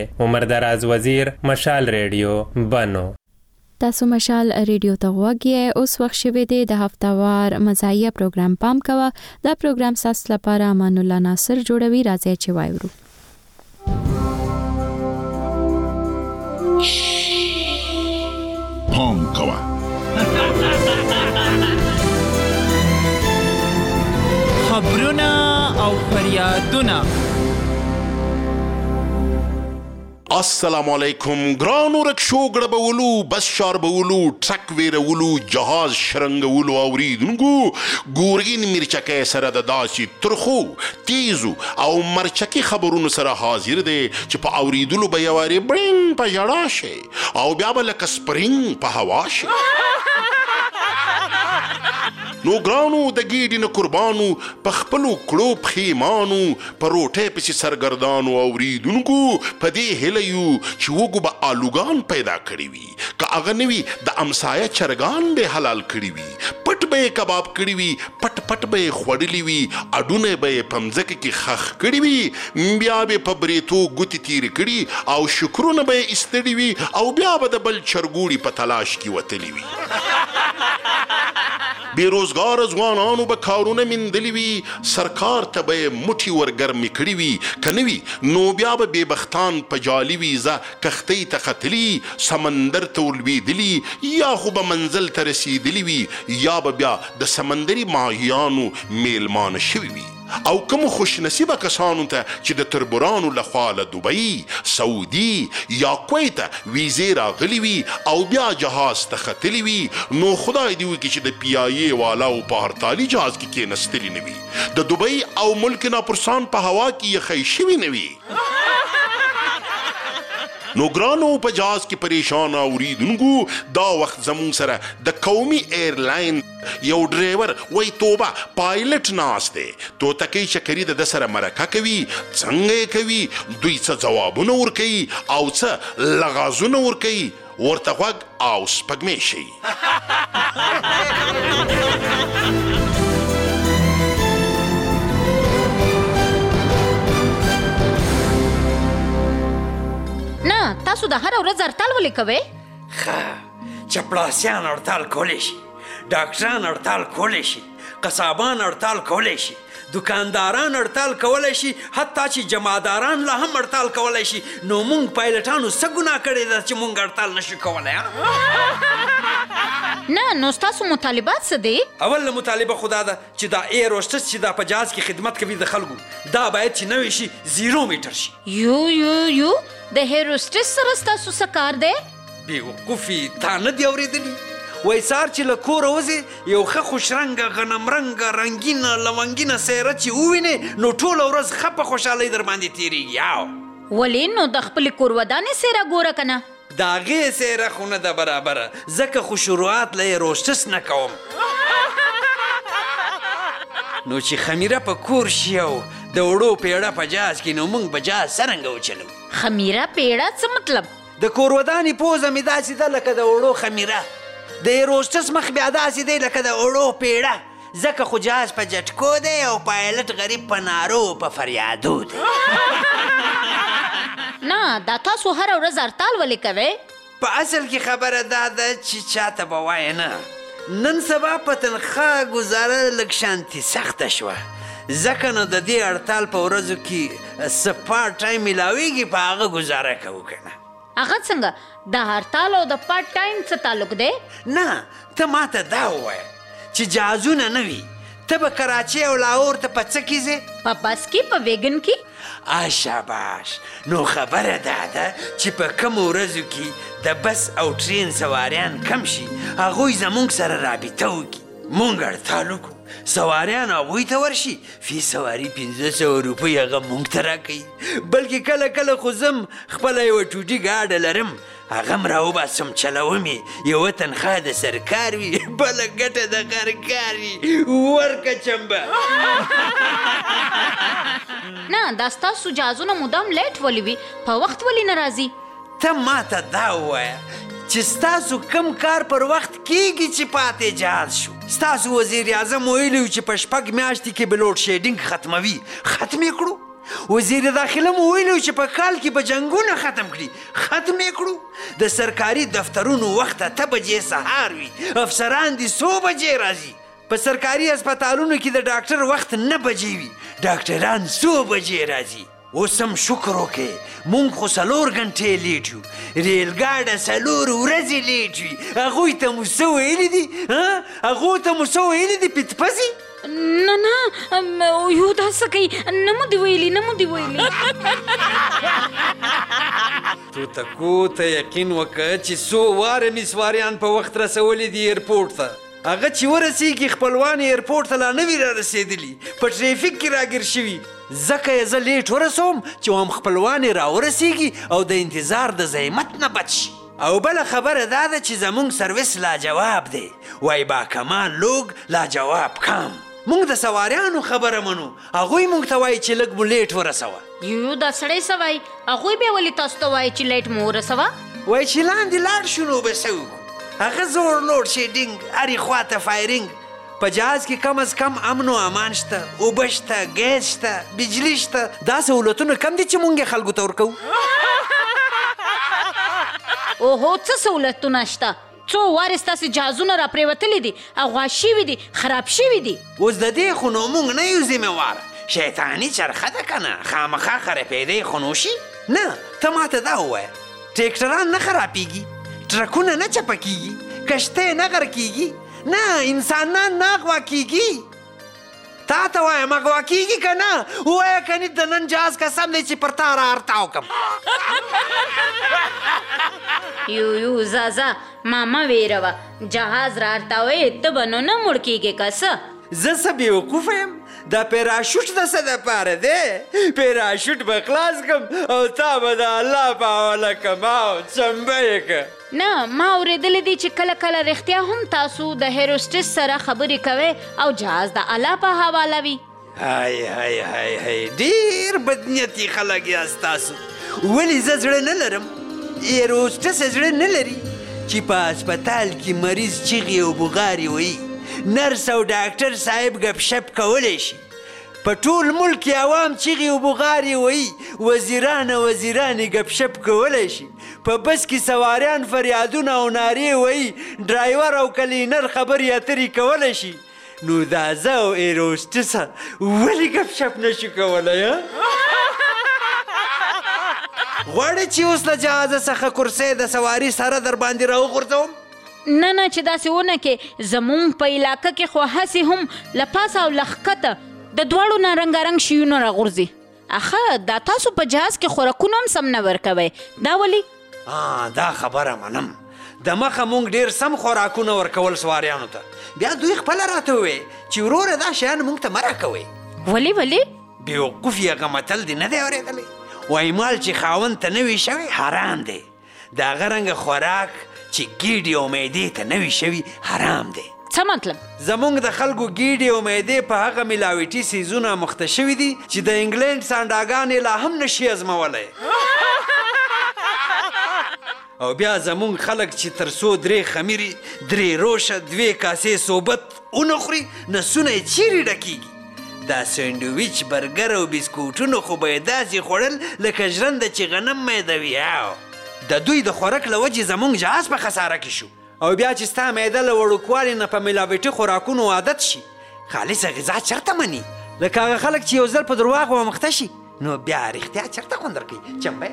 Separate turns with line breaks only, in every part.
عمر دراز وزیر، مشال ریډیو بنو.
تاسو مشال ریډیو ته غوږی اوس وخت شوه دی د هفتهوار مزاحیه پروګرام پام کوه. دا پروګرام تاسو لپاره امان الله ناصر جوړوي. راځي چې وایو
پام کوه.
خبرونه او فریادونه.
السلام علیکم. ګرانو رکشو ګړبولو، بس شاربولو، ټرک ویرولو، جهاز شرنګولو اوریدونکو، ګورګین مرچکه سره د داسې ترخو، تیزو او مرچکي خبرونو سره حاضر دی چې په اوریدلو به یواري برینګ په ژړا شي او بیا به لکه سپرینګ په هوا شي. نو ګرانو د ګیډې نه قربانو، په خپلو کړو پښیمانو، په روټۍ پسې سرګردانو اوریدونکو، په دې هیله یو چې وږو به آلوګان پیدا کړي وي، که هغه نه وي د امسایه چرګان به حلال کړي وي، پټ به یې کباب کړي وي، پټ پټ به یې خوړلي وي، اډونه به یې په مځکه کې خښ کړي وي، بیا به په بریتو ګوتې تیرې کړي او شکرونه به یې ایستړي وي او بیا به د بل چرګوړي په تلاش کې وتلي وي. بیروزګار ځوانانو به کارونه میندلي وي، سرکار ته به یې موټي ورګرمې کړي وي، که نه وي نو بیا به بېبختان په جالي ویزه کښتۍ ته ختلي، سمندر ته ولوېدلي، یا خو به منزل ته رسېدلي وي، یا به بیا د سمندري ماهیانو میلمانه شوي وي. او کوم خوش نصیبه کسانو ته چې د تربورانو لخوا له دوبۍ، سعودي یا کویت ویزې راغلي وي او بیا جهاز ته ختلي وي، نو خدای دې وکړي چې د پی آی ای والاو په هرطالي جهاز کې کېنستلي نه وي، د دوبۍ او ملک ناپرسان په هوا کې یخی شوي نه وي. نو ګرانو په جهاز کې پریشان اوریدونکو، دا وخت زمون سره د قومي ایرلاین یو ډریور وای توبه پایلټ ناست دی، توتکۍ چکري د سره مرکه کوي، څنګه یې کوي، دوی څه ځوابونه ورکوي او څه لغازونه ورکوي، ورته غوږ او سپږمې شي.
نه تاسو د هر ورځ هړتال ولې کوئ؟
چپړاسیان هړتال کولی شي، ډاکټران هړتال کولی شي، قصابان هړتال کولی شي، دکانداران هړتال کولی شي، حتی چې جمعداران لا هم هړتال کولی شي. نو موږ پایلټانو څه ګناه کړې ده چې موږ هړتال نشو کولی؟
نه نو ستاسو مطالبات څه دی؟
اول مطالبه خو دا ده چې دا ایر هوسټس چې دا په جهاز کې خدمت کوي د خلکو، دا باید چې نوی شي، 0 میټر شي.
یو د ایر هوسټس سره ستاسو څه کار دی؟
بیوقوفي تا نه دی اورېدلي؟ وای سهار چې له کوره وځې یو ښه خوشرنګه غنمرنګه رنګینه لونګینه څېره چې ووینې نو ټوله ورځ ښه په خوشحالۍ در باندې تېرېږي.
ولې نو د خپلې کورودانې څېره ګوره که نه؟
د هغې څېره خو نه ده برابره، ځکه خو شروعات له یې روشتس نه کوم. نو چې خمیره په کور شي او د وړو پیړه په جهاز کې، نو موږ به جهاز څرنګه وچلو؟
خمیره پیړه څه مطلب؟
د کورودانې پوزه مې داسې ده لکه د وړو خمیره، د ایروسټس مخ بیا داسې دی لکه د وړو پیړه، ځکه خو جهاز په جټکو دی او پایلټ غریب په نارو په فریادو دی.
نه دا تاسو هره ورځ هړتال ولې کوئ؟
په اصل کې خبره دا ده چې چاته به وایه نه، نن سبا په تنخواه ګزاره لږ شانتي سخته شوه، ځکه نو د دې هړتال په ورځو کې څه پارټ ټایم میلاویږي، په هغه ګزاره کوو که نه.
هغه څنګه د هړتال او د پارټ ټایم څه تعلق دی؟
نه ته ماته دا ووایه چې جهازونه نه وي، ته به کراچۍ او لاهور ته په څه کې ځې؟
په بس کې، په ویګن کې.
شاباش. نو خبره دا ده چې په کومو ورځو کې د بس او ټرین سواریان کم شي، هغوی زموږ سره رابطه وکړي، موږ هړتال وکړو، سواریان هغوی ته ورشي، فی سواري 500 روپۍ هغه موږ ته راکوي. بلکې کله کله خو زم خپله یوه ټوټي ګاډه لرم، هغه م راوباسم چلوم یې، یوه تنخواه د سرکار وي، بله ګټه د غرکار وي، ورکه چمبه.
نه دا ستاسو جهازونه مدام لیټ ولې وي، په وخت ولې نه راځي؟
ته ماته دا ووایه چې ستاسو کم کار پر وخت کیږي چې پاتې جهاز شو؟ ستاسو وزیر اعظم ویلي چې په 6 میاشتې کې به لوډ شیډینګ ختموي، ختم یې کړو. وزیر داخله مو ویلو چې په کال کې به جنګونه ختم کړي. ختم یې کړو. د سرکاري دفترونو وخت 8 بجې سهار وي، افسران دي 100 بجې راځي. په سرکاري هسپتالونو کې د ډاکټر وخت 9 بجې وي، ډاکټران 100 بجې راځي. اوس هم شکر وکړئ مونږ خو 4 غنټې لیټ یو، ریلګاډه 4 ورځې لیټ وي. هغوی ته مو څه ویلي دي؟ هغو ته مو څه ویلي دي پتپسې؟
نه یو دا څه کوي؟ نه مو دي ویلي.
توتکو ته یقین وکړه چې 100 واره مې سواریان په وخت رسولي دي ایرپورټ ته. هغه چې ورسېږي خپلوان ایرپورټ ته لا نه وي را رسېدلي، په ټریفیک کې راګیر شوي. ځکه یې زه لیټ ورسوم چې هم خپلوان یې راورسېږي او د انتظار د زحمت نه بچ شي. او بله خبره دا ده چې زمونږ سروس لاجواب دی. وای با کمال لوگ لاجواب کام. مونږ د سواریانو خبره منو، هغوی مونږ ته وایي چې لږ مو لیټ ورسوه.
یو دا سړی څه وایي؟ هغوی بیا ولې تاسو ته وایي چې لیټ مو ورسوه؟
وایي چې لاندې لاړ شو نو به څه وکړو. هغه زور لوډ شیډینګ، هرې خوا ته فایرینګ. په جهاز کې کم از کم امن و امان شته، اوبه شته، ګیس شته، بجلي شته. دا سهولتونه کم دي چې مونږ یې خلکو ته ورکوو.
اوهو څه سهولتونه شته؟ څو وارې ستاسې جهازونه را پرېوتلي دي، اغوا شوي دي، خراب شوي دي.
اوس د دې خو نو مونږ نه یو ذمهوار. شیطاني چرخه ده که نه، خامخا خرابېدی خو نو شي. نه ته ماته دا ووایه، ټریکټران نه خرابېږي، ټرکونه نه چپه کېږي، کشتۍ نه غرق کېږي، نه انسانان نه اغوا کېږي. تا ته وایم اغوا کېږي که نه؟ ووایه کني د نن جهاز قسم دی چې پر تا را ارتاو کړم.
یو ځه ما مه ویروه، جهاز را ارتاوی ته به نو نه مړ کېږې که څه؟
زه څه بېوقوفه یم؟ دا پیراشوټ د څه دپاره دی؟ پیراشوټ به خلاص کړم او تا به د الله په حواله کړم او چمبه یې کړه.
نه ما اورېدلی دي چې کله کله رښتیا هم تاسو د هیروسټس سره خبرې کوئ او جهاز د الله په حواله وي.
هی ډېر بدنیتي خلک یاست تاسو. ولې زه زړه نه لرم؟ هیروسټس زړه نه لري چې په هسپتال کې مریض چیغې او بغارې وایي. نرس او ډاکټر صاحب ګپ شپ کولی شي. په ټول ملک عوام چیغې او بغارې وایي. وزیرانې ګپ شپ کولی شي. په بس کې سواریان فریادونه او نارې وایي. ډرایور او کلینر خبرې اترې کولی شي. نو دا زه او هیروسټسه ولې ګپ شپ نشو کولی؟ غواړې چې اوس له جهازه څخه کرسۍ د سواري سره در باندې راوغورځوم؟
نه چې داسې ونه کې. زمونږ په علاقه کې خو هسې هم له پاسه او له ښکته د دواړو نه رنګارنګ شیونه راغورځي. اخه دا تاسو په جهاز کې خوراکونه هم سم نه ورکوئ، دا ولې؟
دا خبره منم. د مخه مونږ ډېر سم خوراکونه ورکول سواریانو ته، بیا دوی خپله راته وویل چې وروره دا شیان مونږ ته مه راکوئ.
ولې؟
بېوقوف یې هغه متل دې نه دی اورېدلی؟ وایي مال چې خاوند ته نه وي شوی حرام دی. د هغه رنګه خوراک چې ګیډې او معدې ته نه وي شوي حرام دی.
څه مطلب؟
زمونږ د خلکو ګیډې او معدې په هغه ملاوټي څیزونه مخته شوي دي چې د انګلینډ سانډاګانې لا هم نشي ازمولی. او بیا زمونږ خلک چې تر څو 3 خمیرې، 3 روشه، 2 کاسې صوبت ونه خوري نسونه یې چیرې ډکېږي. دا سینډویچ، برګر او بسکوټونه خو به یې داسې خوړل لکه ژرنده چې غنم میدوي. د دوی د خوراک له وجې زمونږ جهاز په خساره کې شو. او بیا چې ستا معده له وړوکوالي نه په ملاوټي خوراکونو عادت شي، خالصه غذا چېرته مني؟ لکه هغه خلک چې یو ځل په درواغو ومخته شي نو بیا رښتیا چېرته خوند درکوي؟ چمبه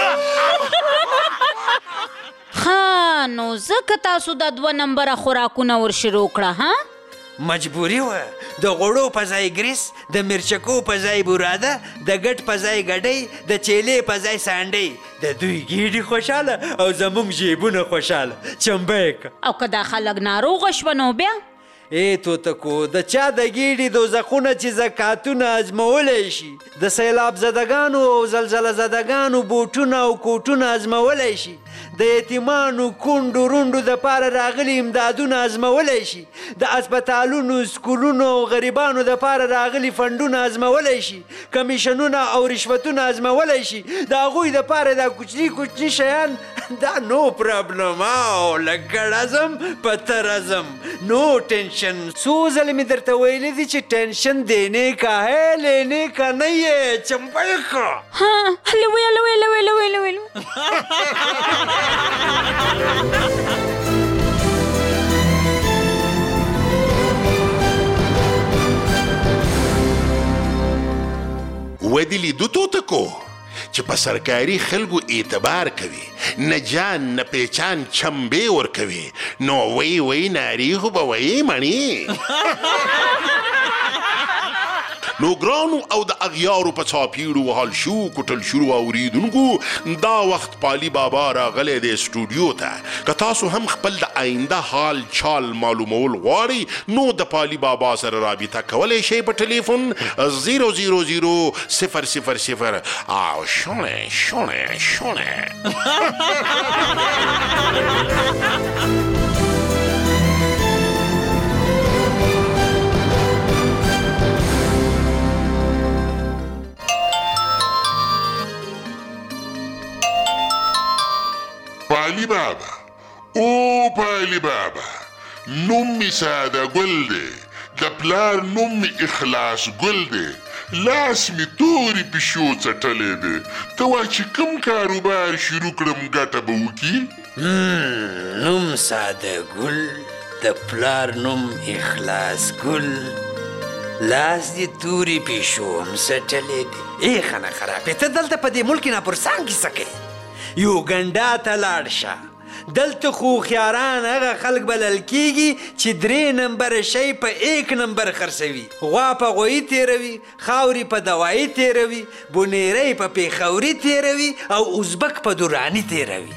ښه نو ځکه تاسو دا 2 نمبره خوراکونه ورشروع کړه ها؟
مجبوري وه. د غوړو په ځای ګریس، د مرچکو په ځای براده، د ګټ په ځای ګډۍ، د چیلې په ځای سانډۍ. د دوی ګیډې خوشحاله او زمونږ جیبونه خوشحاله. چمبه یې که.
او که دا خلک ناروغه شوه نو بیا؟
توتکو د چا د ګیډې دوزخونه چې زکاتونه ازمولی شي، د سیلاب زدګانو او زلزله زدګانو بوټونه او کوټونه ازمولی شي، د یتیمانو کونډو رونډو دپاره راغلي امدادونه ازمولی شي، د اسپتالونو، سکولونو او غریبانو دپاره راغلي فنډونه ازمولی شي، کمیشنونه او رشوتونه ازمولی شي. د هغوی دپاره دا کوچني شیان دا نو پرابلم او لګړزم پترزم نو ټینشن څو ځله مې درته ویلي دي چې ټینشن دینے کا ہے لینے کا نہیں ہے چمپل کا
ها لوي
ودې لیدو توتکو چې په سرکاري خلکو اعتبار کوي نه جان نه پیچان چمبې ورکوي نو وی ناري خو به وی مڼي نو ګرانو او د اغیارو په څاپیړو وهل شو کوټل شروع اوریدونکو دا وخت پالي بابا راغلی دی سټوډیو ته که تاسو هم خپل د آینده حال چال معلومول غواړئ نو د پالي بابا سره رابطه کولی شئ په ټلیفون 000 او شونه
پالي بابا او پالي بابا نوم می ساده ګل دی د پلار نوم می اخلاص ګل دی لاس می توري پښو څټلې دی ته وا چې کوم کاروبار شروع کړم ګټه به وکړي
نوم ساده ګل د پلار نوم اخلاص ګل لاس دې توري پښو هم څټلې دی ای خانه خرابې ته دلته په دې ملک نه پرسان کې څه کوې یوګنډا ته لاړ شه دلته خو خیاران هغه خلک بلل کیږي چې 3 نمبر شی په 1 نمبر خرڅوي غوا په غوی تیروي خاوري په دوایي تیروي بونیری په پیښوري تیروي او ازبک په دورانی تیروي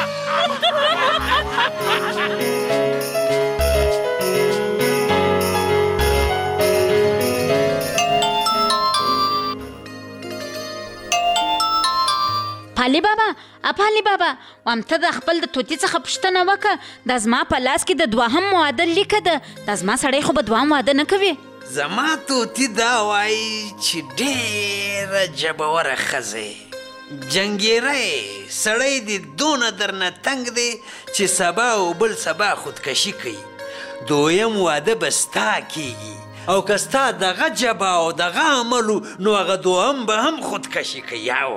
پالي بابا وام ته د خپل د توتي څخه پوښتنه وکړه دا زما په لاس کې د دوهم معادل لیکه ده دا زما سړی خو به دوام واده نه کوي
زما توتي دا وایي چې ډېره جبوره ښځه جنګیری سړی دې دونه درنه تنګ دی چې سبا او بل سبا خودکشي کوي دویم واده به ستا کیږي او که ستا دغه جبه او دغه عملو نو هغه دوهم به هم خودکشي کوي یاو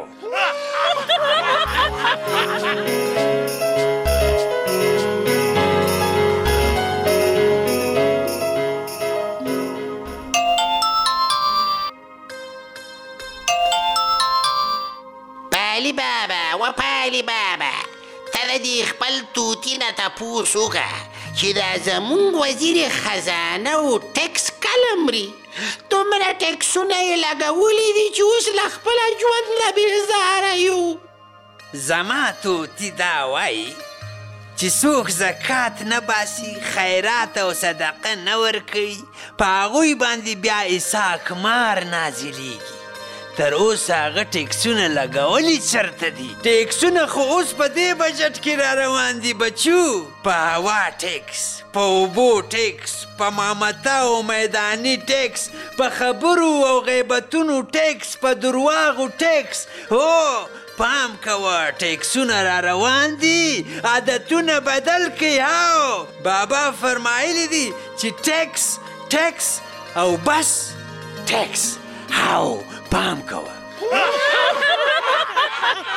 پالي بابا ته د دې خپل توتي نه تپوس وکړه چې دا زمونږ وزیر خزانه او ټکس کله مري دومره ټکسونه یې لګولي دي چې اوس له خپله ژوند نه بېزاره یو
زما توتي دا وایي چې څوک زکات نه باسي خیرات او صدقه نه ورکوي په هغوی باندې بیا اساکمار نازلیږي تر اوسه هغه ټیکسونه لګولي چېرته دي ټیکسونه خو اوس په دې بجټ کې را روان دي بچو په هوا ټیکس په اوبو ټیکس په مامته او میداني ټیکس په خبرو او غیبتونو ټیکس په درواغو ټیکس هو پام کوه ټیکسونه را روان دي عادتونه بدل کړئ هاو بابا فرمایلی دي چې ټیکس او بس ټیکس هاو پام کوه